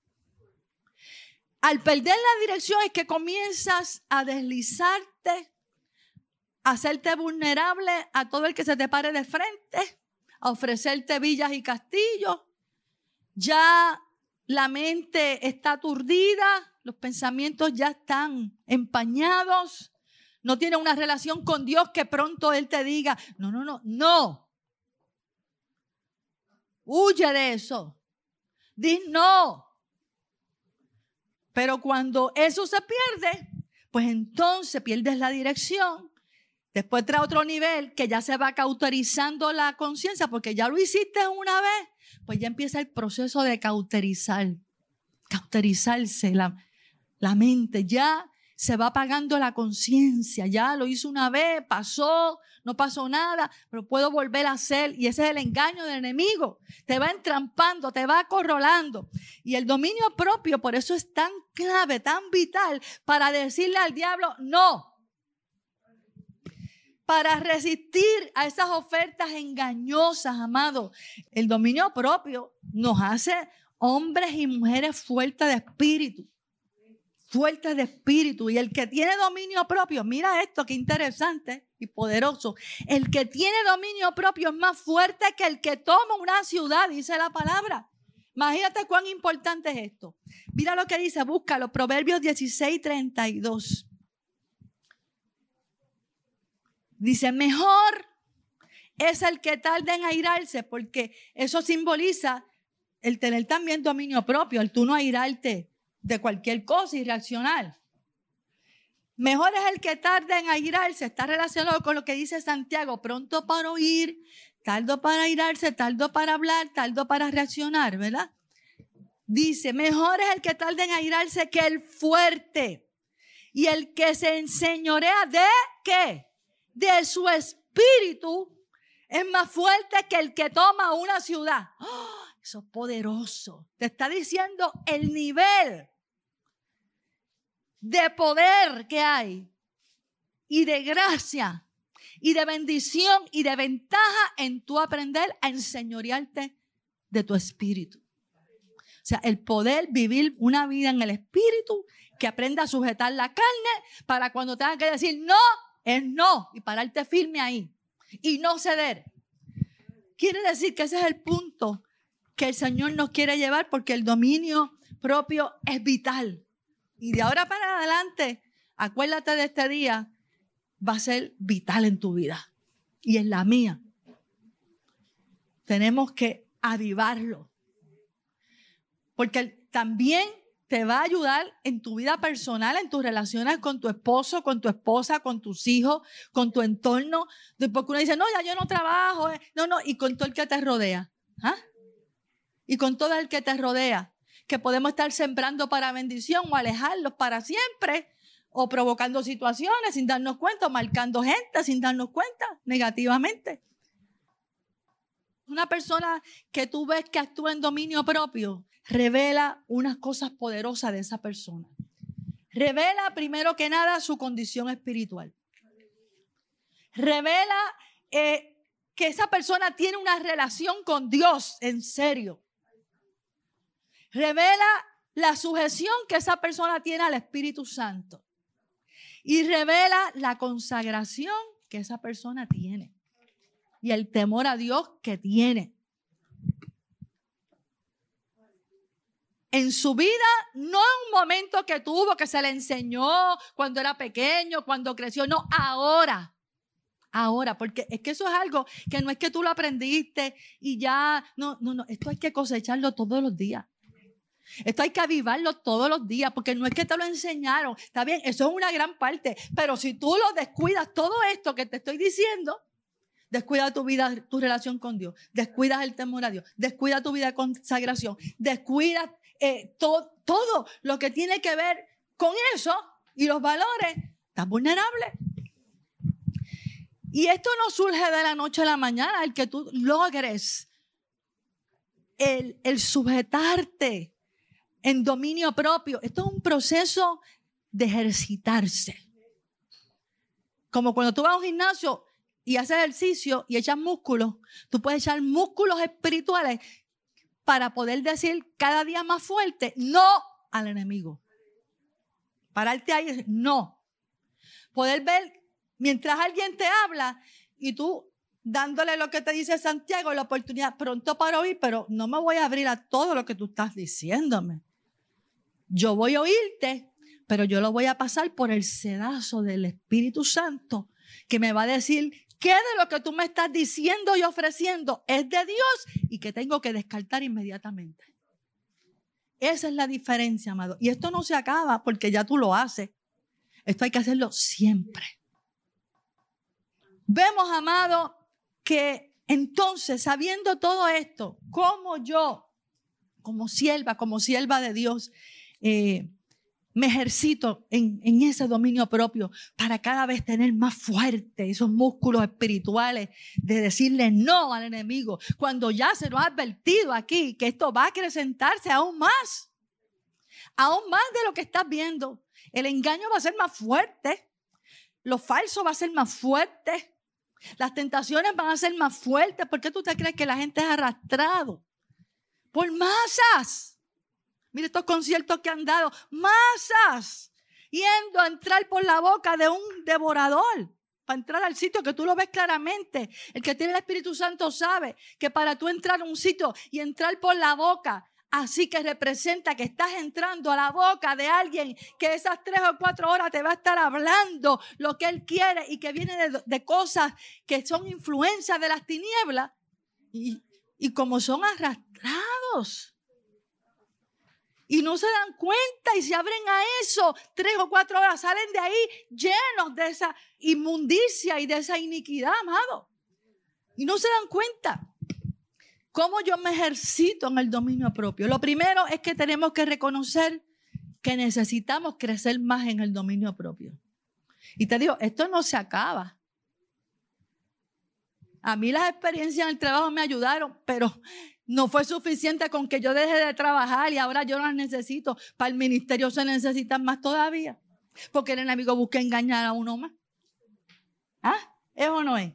Al perder la dirección es que comienzas a deslizarte, a hacerte vulnerable a todo el que se te pare de frente, a ofrecerte villas y castillos. Ya la mente está aturdida, los pensamientos ya están empañados. No tienes una relación con Dios que pronto Él te diga, no. Huye de eso. Di no. Pero cuando eso se pierde, pues entonces pierdes la dirección. Después trae otro nivel que ya se va cauterizando la conciencia porque ya lo hiciste una vez. Pues ya empieza el proceso de cauterizarse la mente. Ya se va apagando la conciencia. Ya lo hice una vez, pasó, no pasó nada, pero puedo volver a hacer. Y ese es el engaño del enemigo. Te va entrampando, te va acorralando. Y el dominio propio, por eso es tan clave, tan vital, para decirle al diablo, no. Para resistir a esas ofertas engañosas, amado. El dominio propio nos hace hombres y mujeres fuertes de espíritu. Fuertes de espíritu. Y el que tiene dominio propio, mira esto, qué interesante y poderoso. El que tiene dominio propio es más fuerte que el que toma una ciudad, dice la palabra. Imagínate cuán importante es esto. Mira lo que dice, búscalo, Proverbios 16:32. Dice, mejor es el que tarda en airarse, porque eso simboliza el tener también dominio propio, el tú no airarte de cualquier cosa y reaccionar. Mejor es el que tarda en airarse, está relacionado con lo que dice Santiago, pronto para oír, tardo para airarse, tardo para hablar, tardo para reaccionar, ¿verdad? Dice, mejor es el que tarda en airarse que el fuerte y el que se enseñorea de ¿qué? De su espíritu es más fuerte que el que toma una ciudad. ¡Oh! Eso es poderoso. Te está diciendo el nivel de poder que hay y de gracia y de bendición y de ventaja en tu aprender a enseñorearte de tu espíritu. O sea, el poder vivir una vida en el espíritu que aprenda a sujetar la carne para cuando tenga que decir no, es no y pararte firme ahí y no ceder. Quiere decir que ese es el punto que el Señor nos quiere llevar porque el dominio propio es vital. Y de ahora para adelante, acuérdate de este día, va a ser vital en tu vida y en la mía. Tenemos que avivarlo. Porque también te va a ayudar en tu vida personal, en tus relaciones con tu esposo, con tu esposa, con tus hijos, con tu entorno. Porque uno dice, no, ya yo no trabajo. No, y con todo el que te rodea. ¿Ah? Y con todo el que te rodea. Que podemos estar sembrando para bendición o alejarlos para siempre. O provocando situaciones sin darnos cuenta, o marcando gente sin darnos cuenta negativamente. Una persona que tú ves que actúa en dominio propio, revela unas cosas poderosas de esa persona. Revela primero que nada su condición espiritual. Revela que esa persona tiene una relación con Dios en serio. Revela la sujeción que esa persona tiene al Espíritu Santo. Y revela la consagración que esa persona tiene. Y el temor a Dios que tiene. En su vida, no en un momento que tuvo, que se le enseñó cuando era pequeño, cuando creció. No, ahora. Ahora, porque es que eso es algo que no es que tú lo aprendiste y ya. No. Esto hay que cosecharlo todos los días. Esto hay que avivarlo todos los días, porque no es que te lo enseñaron. Está bien, eso es una gran parte. Pero si tú lo descuidas, todo esto que te estoy diciendo, descuida tu vida, tu relación con Dios. Descuidas el temor a Dios. Descuida tu vida de consagración. Descuidas todo lo que tiene que ver con eso y los valores. Estás vulnerable. Y esto no surge de la noche a la mañana. El que tú logres el sujetarte en dominio propio. Esto es un proceso de ejercitarse. Como cuando tú vas a un gimnasio y haces ejercicio y echas músculos, tú puedes echar músculos espirituales para poder decir cada día más fuerte no al enemigo. Pararte ahí y decir no. Poder ver mientras alguien te habla y tú dándole lo que te dice Santiago, la oportunidad pronto para oír, pero no me voy a abrir a todo lo que tú estás diciéndome. Yo voy a oírte, pero yo lo voy a pasar por el sedazo del Espíritu Santo que me va a decir qué de lo que tú me estás diciendo y ofreciendo es de Dios y que tengo que descartar inmediatamente. Esa es la diferencia, amado. Y esto no se acaba porque ya tú lo haces. Esto hay que hacerlo siempre. Vemos, amado, que entonces, sabiendo todo esto, como yo, como sierva de Dios, me ejercito en ese dominio propio para cada vez tener más fuerte esos músculos espirituales de decirle no al enemigo. Cuando ya se nos ha advertido aquí que esto va a acrecentarse aún más de lo que estás viendo. El engaño va a ser más fuerte, lo falso va a ser más fuerte, las tentaciones van a ser más fuertes. ¿Por qué tú te crees que la gente es arrastrado por masas? Mira estos conciertos que han dado, masas, yendo a entrar por la boca de un devorador, para entrar al sitio que tú lo ves claramente. El que tiene el Espíritu Santo sabe que para tú entrar a un sitio y entrar por la boca, así que representa que estás entrando a la boca de alguien que esas 3 o 4 horas te va a estar hablando lo que él quiere y que viene de cosas que son influencias de las tinieblas y como son arrastrados. Y no se dan cuenta y se abren a eso. 3 o 4 horas salen de ahí llenos de esa inmundicia y de esa iniquidad, amado. Y no se dan cuenta. ¿Cómo yo me ejercito en el dominio propio? Lo primero es que tenemos que reconocer que necesitamos crecer más en el dominio propio. Y te digo, esto no se acaba. A mí las experiencias en el trabajo me ayudaron, pero no fue suficiente con que yo deje de trabajar y ahora yo las necesito. Para el ministerio se necesitan más todavía. Porque el enemigo busca engañar a uno más. ¿Ah? ¿Es o no es?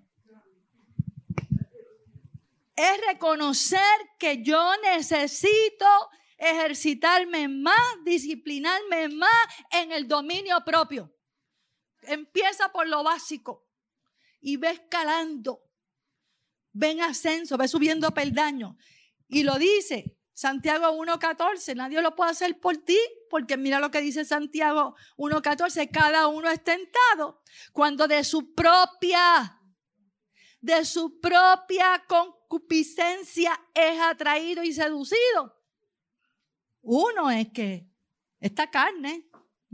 Es reconocer que yo necesito ejercitarme más, disciplinarme más en el dominio propio. Empieza por lo básico y ve escalando, ve en ascenso, ve subiendo peldaños. Y lo dice Santiago 1:14, nadie lo puede hacer por ti, porque mira lo que dice Santiago 1:14, cada uno es tentado cuando de su propia concupiscencia es atraído y seducido. Uno es que esta carne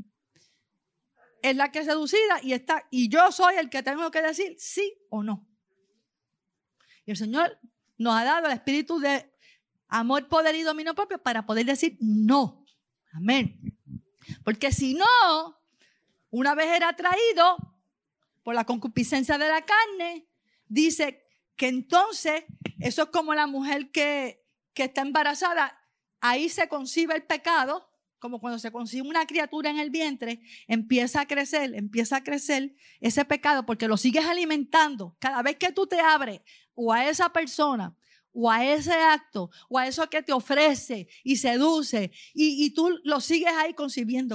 es la que es seducida y yo soy el que tengo que decir sí o no. Y el Señor nos ha dado el espíritu de amor, poder y dominio propio para poder decir no. Amén. Porque si no, una vez era atraído por la concupiscencia de la carne, dice que entonces eso es como la mujer que está embarazada. Ahí se concibe el pecado, como cuando se concibe una criatura en el vientre, empieza a crecer ese pecado porque lo sigues alimentando. Cada vez que tú te abres o a esa persona o a ese acto o a eso que te ofrece y seduce y tú lo sigues ahí concibiendo,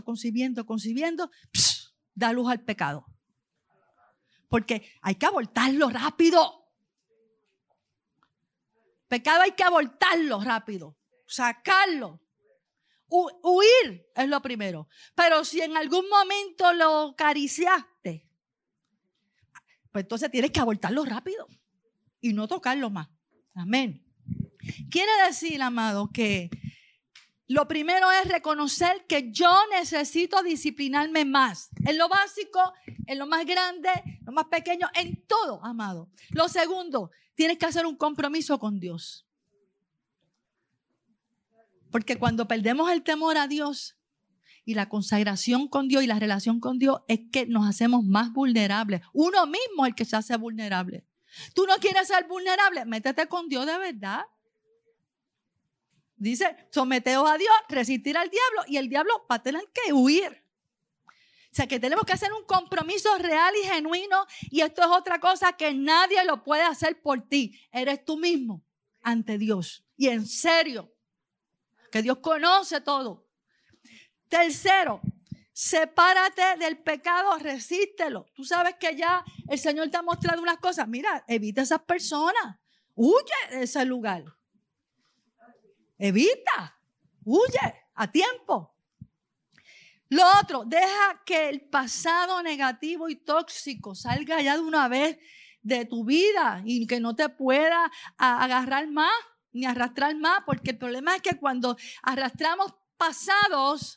da luz al pecado. Porque hay que abortarlo rápido. Pecado hay que abortarlo rápido. Sacarlo. Huir es lo primero. Pero si en algún momento lo acariciaste, pues entonces tienes que abortarlo rápido y no tocarlo más. Amén. Quiere decir, amado, que lo primero es reconocer que yo necesito disciplinarme más. En lo básico, en lo más grande, lo más pequeño, en todo, amado. Lo segundo, tienes que hacer un compromiso con Dios. Porque cuando perdemos el temor a Dios y la consagración con Dios y la relación con Dios, es que nos hacemos más vulnerables. Uno mismo es el que se hace vulnerable. ¿Tú no quieres ser vulnerable? Métete con Dios de verdad. Dice, someteos a Dios, resistir al diablo y el diablo va a tener que huir. O sea que tenemos que hacer un compromiso real y genuino y esto es otra cosa que nadie lo puede hacer por ti. Eres tú mismo ante Dios y en serio. Que Dios conoce todo. Tercero, sepárate del pecado, resístelo. Tú sabes que ya el Señor te ha mostrado unas cosas. Mira, evita a esas personas. Huye de ese lugar. Evita. Huye a tiempo. Lo otro, deja que el pasado negativo y tóxico salga ya de una vez de tu vida y que no te pueda agarrar más. Ni arrastrar más, porque el problema es que cuando arrastramos pasados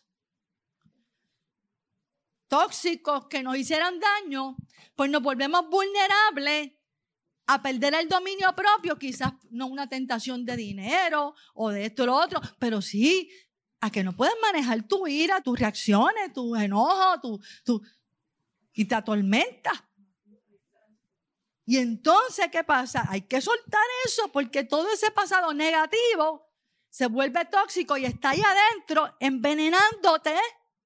tóxicos que nos hicieran daño, pues nos volvemos vulnerables a perder el dominio propio, quizás no una tentación de dinero o de esto o lo otro, pero sí a que no puedes manejar tu ira, tus reacciones, tus enojos, y te atormentas. Y entonces, ¿qué pasa? Hay que soltar eso porque todo ese pasado negativo se vuelve tóxico y está ahí adentro envenenándote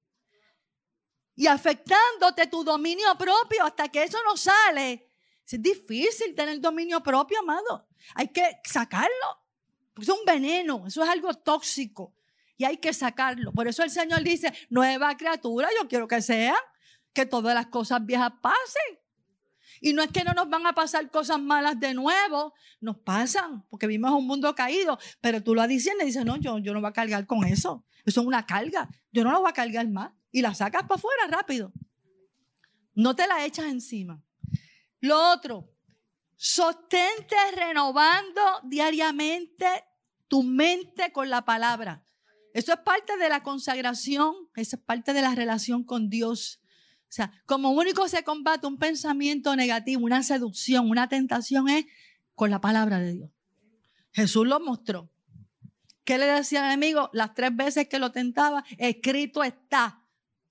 y afectándote tu dominio propio hasta que eso no sale. Es difícil tener dominio propio, amado. Hay que sacarlo. Porque es un veneno, eso es algo tóxico y hay que sacarlo. Por eso el Señor dice, nueva criatura, yo quiero que sea, que todas las cosas viejas pasen. Y no es que no nos van a pasar cosas malas de nuevo, nos pasan, porque vivimos un mundo caído, pero tú lo diciendo y dices, no, yo no voy a cargar con eso. Eso es una carga, yo no lo voy a cargar más. Y la sacas para afuera rápido. No te la echas encima. Lo otro, sostente renovando diariamente tu mente con la palabra. Eso es parte de la consagración, eso es parte de la relación con Dios. O sea, como único se combate un pensamiento negativo, una seducción, una tentación es con la palabra de Dios. Jesús lo mostró. ¿Qué le decía al enemigo? Las 3 veces que lo tentaba, escrito está.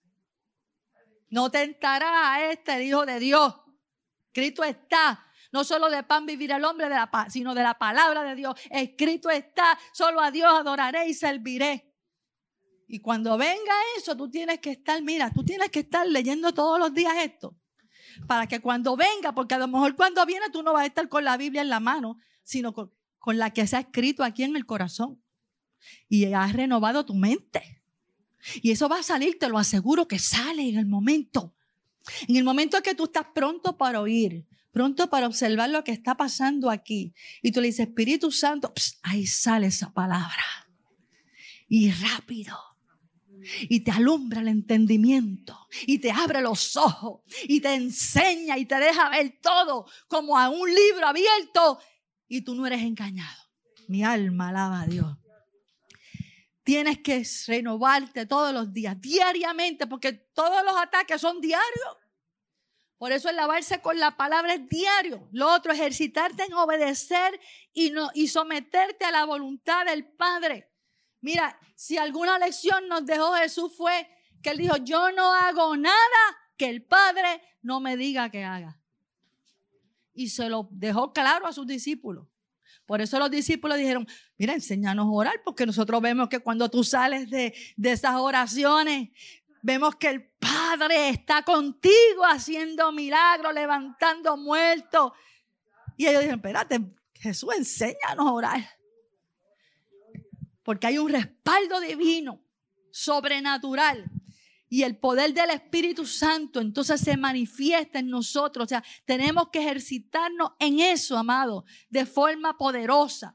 No tentarás a el Hijo de Dios. Escrito está. No solo de pan vivirá el hombre, sino de la palabra de Dios. Escrito está. Solo a Dios adoraré y serviré. Y cuando venga eso, tú tienes que estar, mira, tú tienes que estar leyendo todos los días esto. Para que cuando venga, porque a lo mejor cuando viene tú no vas a estar con la Biblia en la mano, sino con la que se ha escrito aquí en el corazón. Y has renovado tu mente. Y eso va a salir, te lo aseguro que sale en el momento. En el momento en que tú estás pronto para oír, pronto para observar lo que está pasando aquí. Y tú le dices, Espíritu Santo, ahí sale esa palabra. Y rápido. Y te alumbra el entendimiento. Y te abre los ojos. Y te enseña y te deja ver todo como a un libro abierto. Y tú no eres engañado. Mi alma alaba a Dios. Tienes que renovarte todos los días, diariamente, porque todos los ataques son diarios. Por eso el lavarse con la palabra es diario. Lo otro, ejercitarte en obedecer y someterte a la voluntad del Padre. Mira, si alguna lección nos dejó Jesús fue que Él dijo, yo no hago nada que el Padre no me diga que haga. Y se lo dejó claro a sus discípulos. Por eso los discípulos dijeron, mira, enséñanos a orar, porque nosotros vemos que cuando tú sales de esas oraciones, vemos que el Padre está contigo haciendo milagros, levantando muertos. Y ellos dijeron, espérate, Jesús, enséñanos a orar. Porque hay un respaldo divino, sobrenatural. Y el poder del Espíritu Santo entonces se manifiesta en nosotros. O sea, tenemos que ejercitarnos en eso, amado, de forma poderosa.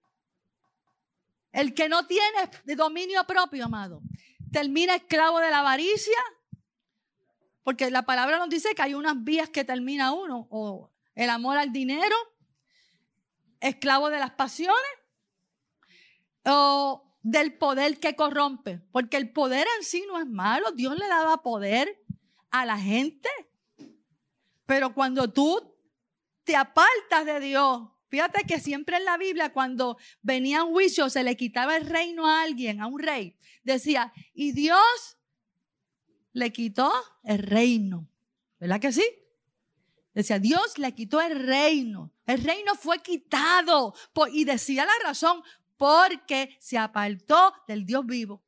El que no tiene dominio propio, amado, termina esclavo de la avaricia. Porque la palabra nos dice que hay unas vías que termina uno. O el amor al dinero, esclavo de las pasiones, o del poder que corrompe, porque el poder en sí no es malo. Dios le daba poder a la gente, pero cuando tú te apartas de Dios, fíjate que siempre en la Biblia cuando venía un juicio se le quitaba el reino a alguien, a un rey, decía, y Dios le quitó el reino, ¿verdad que sí? Decía, Dios le quitó el reino fue quitado, y decía la razón, porque se apartó del Dios vivo.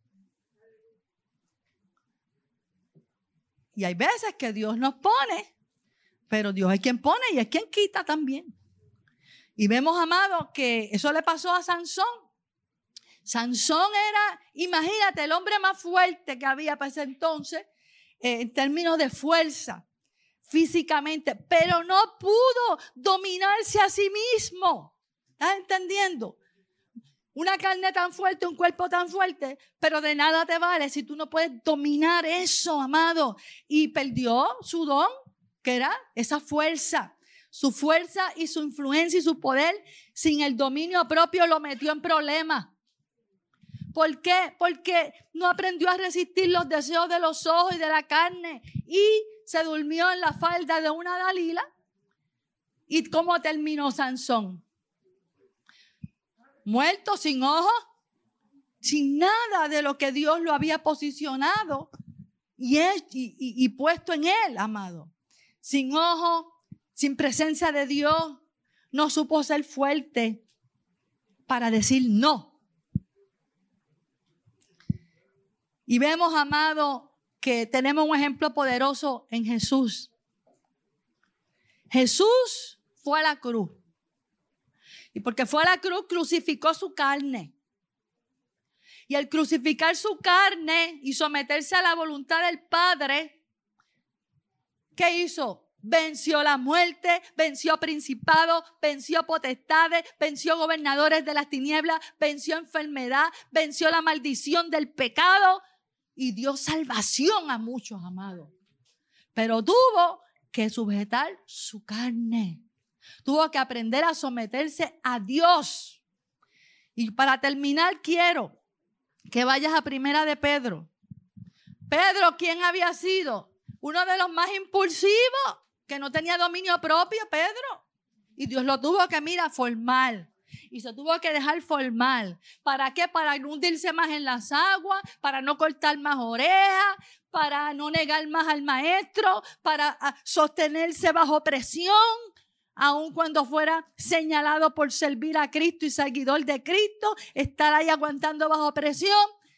Y hay veces que Dios nos pone, pero Dios es quien pone y es quien quita también. Y vemos, amados, que eso le pasó a Sansón. Sansón era, imagínate, el hombre más fuerte que había para ese entonces, en términos de fuerza, físicamente, pero no pudo dominarse a sí mismo. ¿Estás entendiendo? Una carne tan fuerte, un cuerpo tan fuerte, pero de nada te vale si tú no puedes dominar eso, amado. Y perdió su don, que era esa fuerza. Su fuerza y su influencia y su poder, sin el dominio propio, lo metió en problemas. ¿Por qué? Porque no aprendió a resistir los deseos de los ojos y de la carne. Y se durmió en la falda de una Dalila. ¿Y cómo terminó Sansón? Muerto, sin ojos, sin nada de lo que Dios lo había posicionado y puesto en él, amado. Sin ojos, sin presencia de Dios, no supo ser fuerte para decir no. Y vemos, amado, que tenemos un ejemplo poderoso en Jesús. Jesús fue a la cruz. Y porque fue a la cruz, crucificó su carne. Y al crucificar su carne y someterse a la voluntad del Padre, ¿qué hizo? Venció la muerte, venció principados, venció potestades, venció gobernadores de las tinieblas, venció enfermedad, venció la maldición del pecado y dio salvación a muchos, amados. Pero tuvo que sujetar su carne. Tuvo que aprender a someterse a Dios. Y para terminar, quiero que vayas a Primera de Pedro. Pedro, ¿quién había sido? Uno de los más impulsivos, que no tenía dominio propio, Pedro. Y Dios lo tuvo que, formar. Y se tuvo que dejar formar. ¿Para qué? Para no hundirse más en las aguas, para no cortar más orejas, para no negar más al maestro, para sostenerse bajo presión. Aun cuando fuera señalado por servir a Cristo y seguidor de Cristo, estar ahí aguantando bajo presión.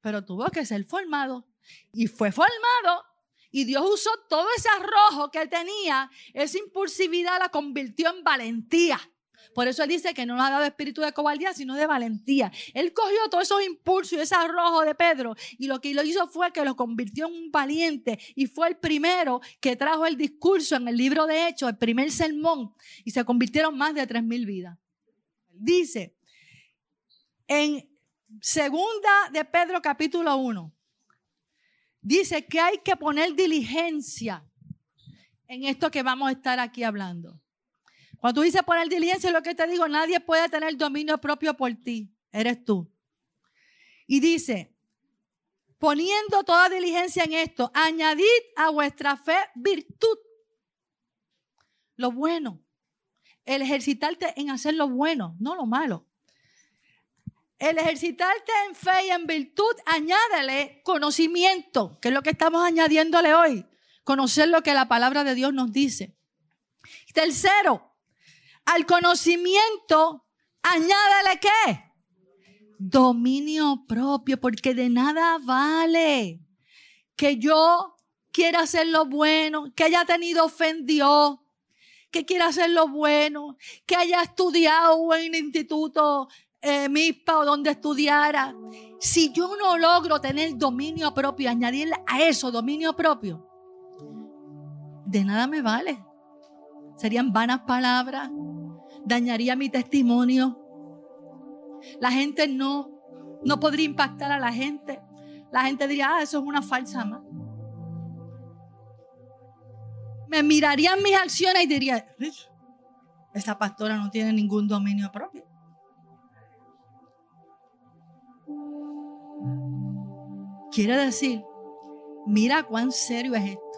pero tuvo que ser formado. Y fue formado. Y Dios usó todo ese arrojo que él tenía, esa impulsividad la convirtió en valentía. Por eso él dice que no nos ha dado espíritu de cobardía, sino de valentía. Él cogió todos esos impulsos y ese arrojo de Pedro y lo que lo hizo fue que lo convirtió en un valiente y fue el primero que trajo el discurso en el libro de Hechos, el primer sermón, y se convirtieron más de 3,000 vidas. Dice en segunda de Pedro capítulo 1, dice que hay que poner diligencia en esto que vamos a estar aquí hablando. Cuando tú dices poner diligencia, lo que te digo, nadie puede tener dominio propio por ti. Eres tú. Y dice, poniendo toda diligencia en esto, añadid a vuestra fe virtud. Lo bueno. El ejercitarte en hacer lo bueno, no lo malo. El ejercitarte en fe y en virtud, añádele conocimiento, que es lo que estamos añadiéndole hoy. Conocer lo que la palabra de Dios nos dice. Tercero, al conocimiento, añádale ¿qué? Dominio propio, porque de nada vale que yo quiera hacer lo bueno, que haya tenido fe en Dios, que quiera hacer lo bueno, que haya estudiado en el instituto MISPA o donde estudiara. Si yo no logro tener dominio propio, añadirle a eso dominio propio, de nada me vale. Serían vanas palabras, dañaría mi testimonio. La gente no podría impactar a la gente. La gente diría, eso es una falsa más. Me mirarían mis acciones y diría, esa pastora no tiene ningún dominio propio. Quiere decir, mira cuán serio es esto.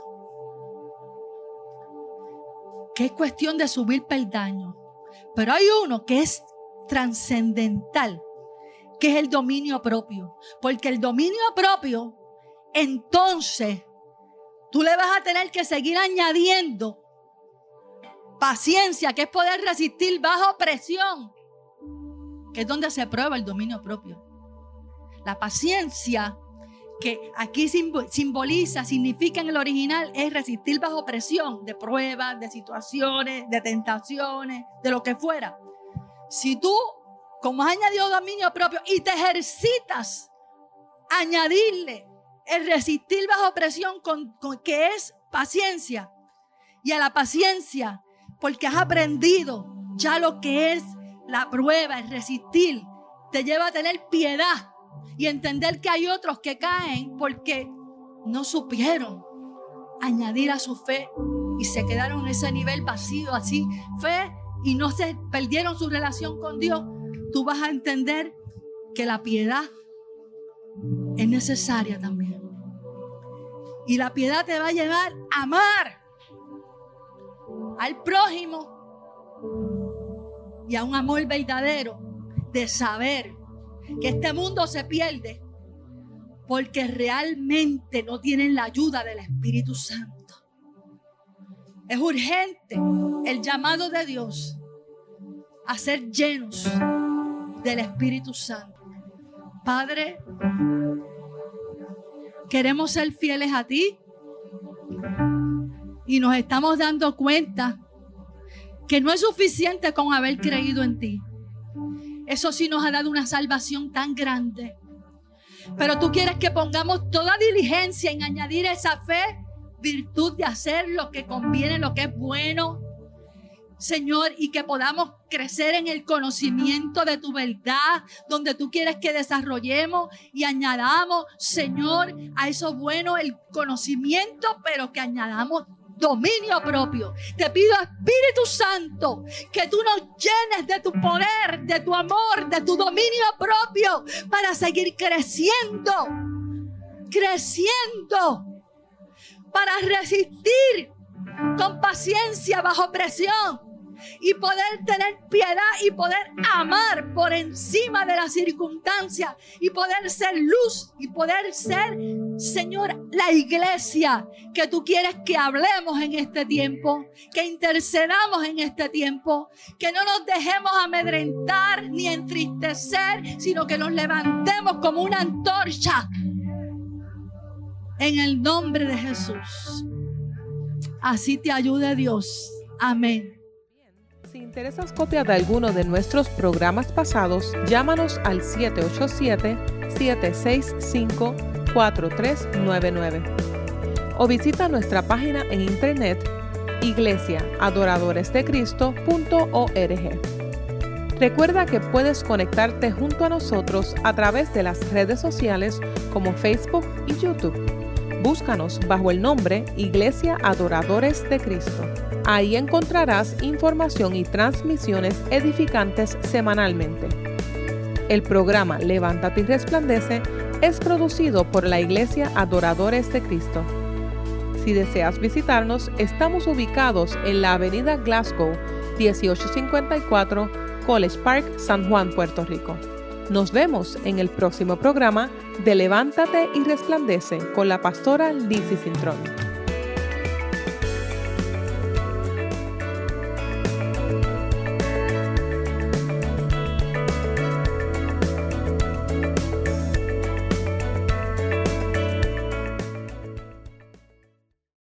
Que es cuestión de subir peldaños. Pero hay uno que es trascendental, que es el dominio propio. Porque el dominio propio, entonces, tú le vas a tener que seguir añadiendo paciencia, que es poder resistir bajo presión, que es donde se prueba el dominio propio. La paciencia, que aquí simboliza, significa en el original, es resistir bajo presión de pruebas, de situaciones, de tentaciones, de lo que fuera. Si tú, como has añadido dominio propio y te ejercitas, añadirle el resistir bajo presión con que es paciencia, y a la paciencia, porque has aprendido ya lo que es la prueba, el resistir, te lleva a tener piedad. Y entender que hay otros que caen porque no supieron añadir a su fe y se quedaron en ese nivel vacío, así, fe, y no se perdieron su relación con Dios. Tú vas a entender que la piedad es necesaria también. Y la piedad te va a llevar a amar al prójimo y a un amor verdadero de saber que este mundo se pierde porque realmente no tienen la ayuda del Espíritu Santo. Es urgente el llamado de Dios a ser llenos del Espíritu Santo. Padre, queremos ser fieles a ti y nos estamos dando cuenta que no es suficiente con haber creído en ti. Eso sí nos ha dado una salvación tan grande. Pero tú quieres que pongamos toda diligencia en añadir esa fe, virtud de hacer lo que conviene, lo que es bueno, Señor, y que podamos crecer en el conocimiento de tu verdad, donde tú quieres que desarrollemos y añadamos, Señor, a eso bueno el conocimiento, pero que añadamos dominio propio. Te pido, Espíritu Santo, que tú nos llenes de tu poder, de tu amor, de tu dominio propio para seguir creciendo, para resistir con paciencia bajo presión y poder tener piedad y poder amar por encima de las circunstancias y poder ser luz y poder ser, Señor, la iglesia que tú quieres que hablemos en este tiempo, que intercedamos en este tiempo, que no nos dejemos amedrentar ni entristecer, sino que nos levantemos como una antorcha En el nombre de Jesús. Así te ayude Dios. Amén. Si interesas copia de alguno de nuestros programas pasados, llámanos al 787-765-4399 o visita nuestra página en internet iglesiaadoradoresdecristo.org. Recuerda que puedes conectarte junto a nosotros a través de las redes sociales como Facebook y YouTube. Búscanos bajo el nombre Iglesia Adoradores de Cristo. Ahí encontrarás información y transmisiones edificantes semanalmente. El programa Levántate y Resplandece es producido por la Iglesia Adoradores de Cristo. Si deseas visitarnos, estamos ubicados en la Avenida Glasgow, 1854, College Park, San Juan, Puerto Rico. Nos vemos en el próximo programa de Levántate y Resplandece con la pastora Lizzy Cintrón.